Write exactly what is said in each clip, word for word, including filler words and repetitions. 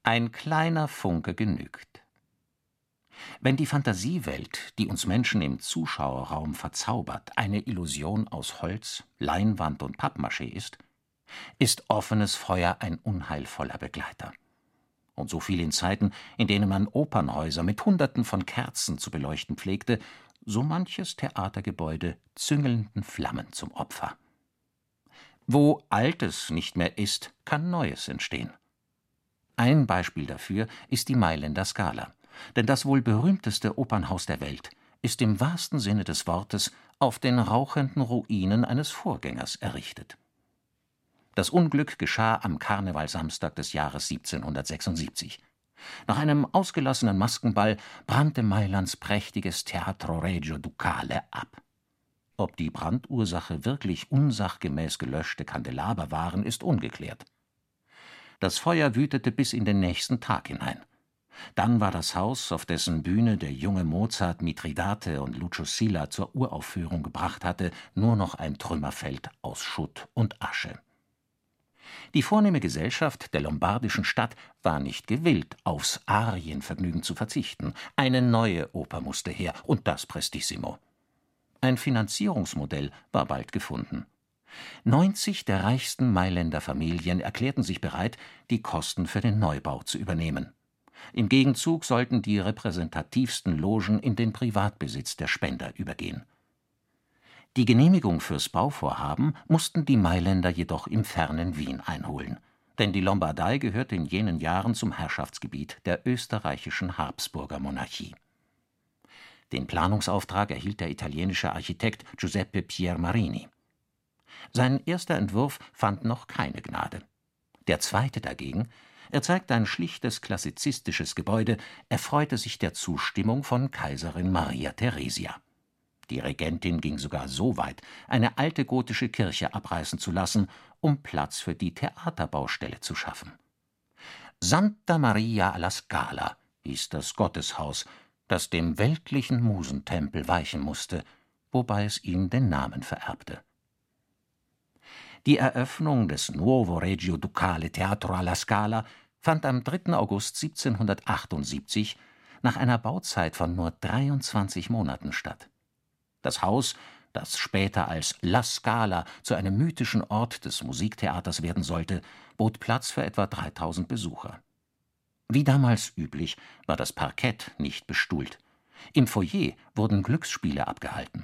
Ein kleiner Funke genügt. Wenn die Fantasiewelt, die uns Menschen im Zuschauerraum verzaubert, eine Illusion aus Holz, Leinwand und Pappmaché ist, ist offenes Feuer ein unheilvoller Begleiter. Und so fiel in Zeiten, in denen man Opernhäuser mit Hunderten von Kerzen zu beleuchten pflegte, so manches Theatergebäude züngelnden Flammen zum Opfer. Wo Altes nicht mehr ist, kann Neues entstehen. Ein Beispiel dafür ist die Mailänder Scala, denn das wohl berühmteste Opernhaus der Welt ist im wahrsten Sinne des Wortes auf den rauchenden Ruinen eines Vorgängers errichtet. Das Unglück geschah am Karnevalsamstag des Jahres siebzehnhundertsechsundsiebzig. Nach einem ausgelassenen Maskenball brannte Mailands prächtiges Teatro Regio Ducale ab. Ob die Brandursache wirklich unsachgemäß gelöschte Kandelaber waren, ist ungeklärt. Das Feuer wütete bis in den nächsten Tag hinein. Dann war das Haus, auf dessen Bühne der junge Mozart Mithridate und Lucio Silla zur Uraufführung gebracht hatte, nur noch ein Trümmerfeld aus Schutt und Asche. Die vornehme Gesellschaft der lombardischen Stadt war nicht gewillt, aufs Arienvergnügen zu verzichten. Eine neue Oper musste her, und das prestissimo. Ein Finanzierungsmodell war bald gefunden. neunzig der reichsten Mailänder Familien erklärten sich bereit, die Kosten für den Neubau zu übernehmen. Im Gegenzug sollten die repräsentativsten Logen in den Privatbesitz der Spender übergehen. Die Genehmigung fürs Bauvorhaben mussten die Mailänder jedoch im fernen Wien einholen, denn die Lombardei gehörte in jenen Jahren zum Herrschaftsgebiet der österreichischen Habsburger Monarchie. Den Planungsauftrag erhielt der italienische Architekt Giuseppe Piermarini. Sein erster Entwurf fand noch keine Gnade. Der zweite dagegen, er zeigt ein schlichtes klassizistisches Gebäude, erfreute sich der Zustimmung von Kaiserin Maria Theresia. Die Regentin ging sogar so weit, eine alte gotische Kirche abreißen zu lassen, um Platz für die Theaterbaustelle zu schaffen. Santa Maria alla Scala hieß das Gotteshaus, das dem weltlichen Musentempel weichen musste, wobei es ihm den Namen vererbte. Die Eröffnung des Nuovo Regio Ducale Teatro alla Scala fand am dritten August siebzehnhundertachtundsiebzig nach einer Bauzeit von nur dreiundzwanzig Monaten statt. Das Haus, das später als La Scala zu einem mythischen Ort des Musiktheaters werden sollte, bot Platz für etwa dreitausend Besucher. Wie damals üblich war das Parkett nicht bestuhlt. Im Foyer wurden Glücksspiele abgehalten.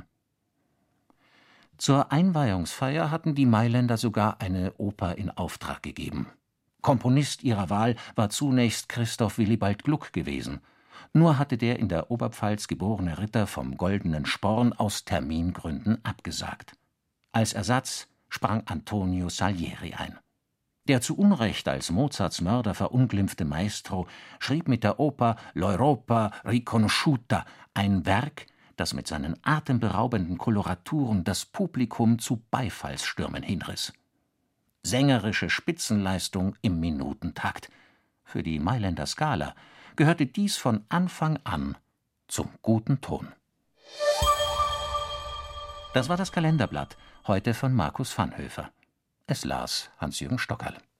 Zur Einweihungsfeier hatten die Mailänder sogar eine Oper in Auftrag gegeben. Komponist ihrer Wahl war zunächst Christoph Willibald Gluck gewesen. Nur hatte der in der Oberpfalz geborene Ritter vom Goldenen Sporn aus Termingründen abgesagt. Als Ersatz sprang Antonio Salieri ein. Der zu Unrecht als Mozarts Mörder verunglimpfte Maestro schrieb mit der Oper L'Europa Riconosciuta ein Werk, das mit seinen atemberaubenden Koloraturen das Publikum zu Beifallsstürmen hinriss. Sängerische Spitzenleistung im Minutentakt. Für die Mailänder Scala gehörte dies von Anfang an zum guten Ton. Das war das Kalenderblatt, heute von Markus Vanhöfer. Es las Hans-Jürgen Stockerl.